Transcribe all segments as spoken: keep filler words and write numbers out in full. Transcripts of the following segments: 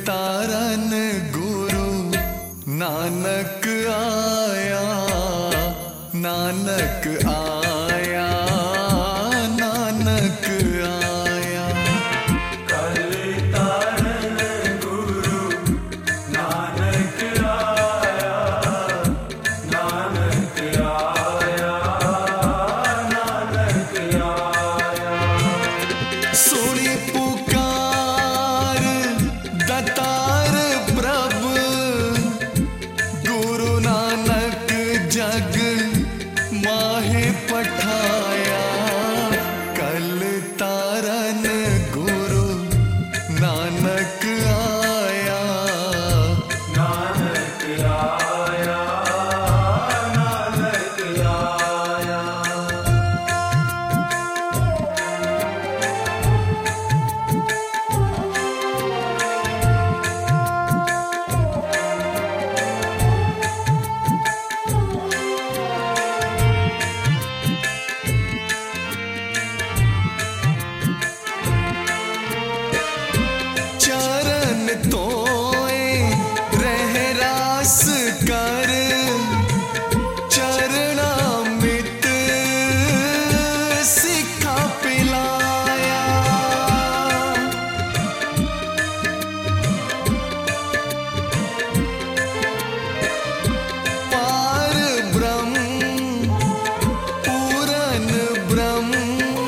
तारन गुरु नानक आया, नानक आया, नानक आया। कल तारन गुरु नानक आया, नानक आया, नानक आया। सुनी पुकार दातार प्रभु, गुरु नानक जग माहे पठाया। कल तारन गुरु नानक आया, नानक आया, नानक आया। चरण तोए रह रास कर, चरणामृत सिखा पिलाया। पार ब्रह्म पूरन ब्रह्म,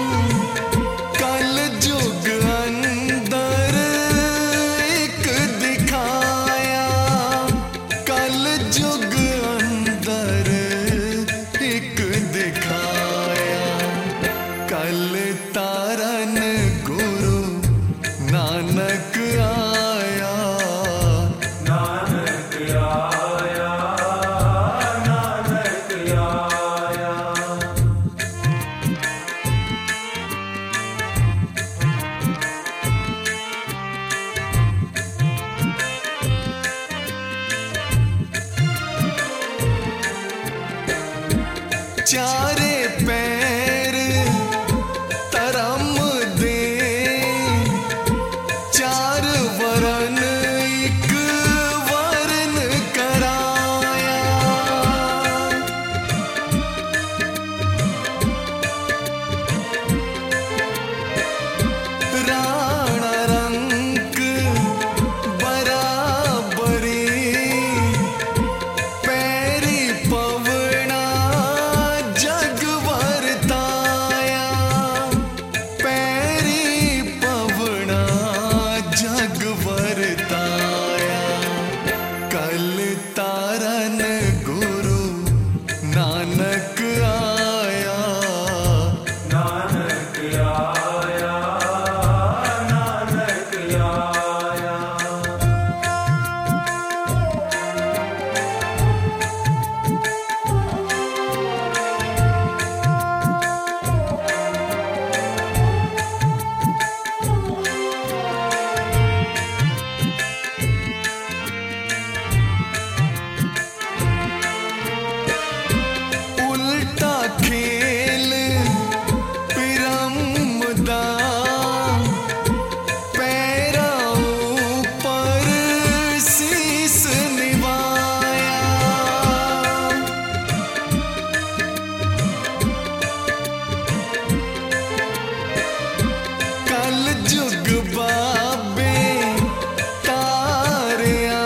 कल जुग अंदर एक दिखाया। कल जुग अंदर एक दिखाया। कल तारन गुरु नानक आया, नानक आया, नानक आया। चारे पैर तरम दे, चार वरन एक वरन कराया। राणा रंक बराबरी, पैरी पवना जग वरताया। पैरी पवना जग वरताया। कल तारन गुरु नानक आया, नानक आया, नानक आया। उल्टा खेल पिरमदा, पैरा ऊपर शीस निवाया। कल जुग बाबे तारिया,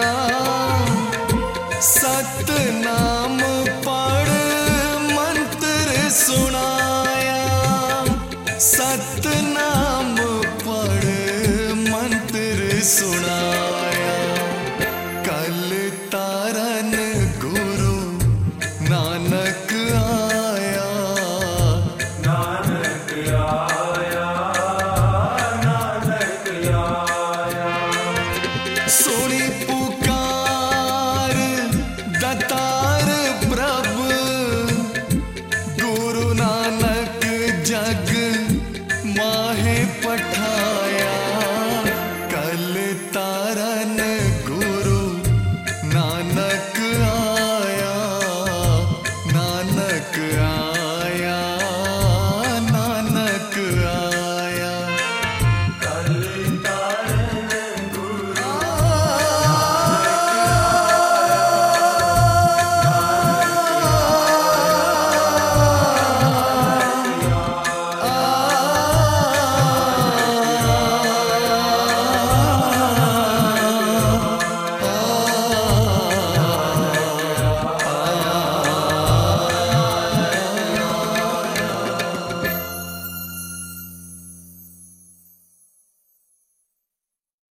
सतनाम पढ़ मंत्र सुनाया। सतनाम पढ़ मंत्र सुनाया। कल तारन गुरु नानक आया, नानक आया, नानक आया। सुनी पुकार दातार प्रभु, गुरु नानक जग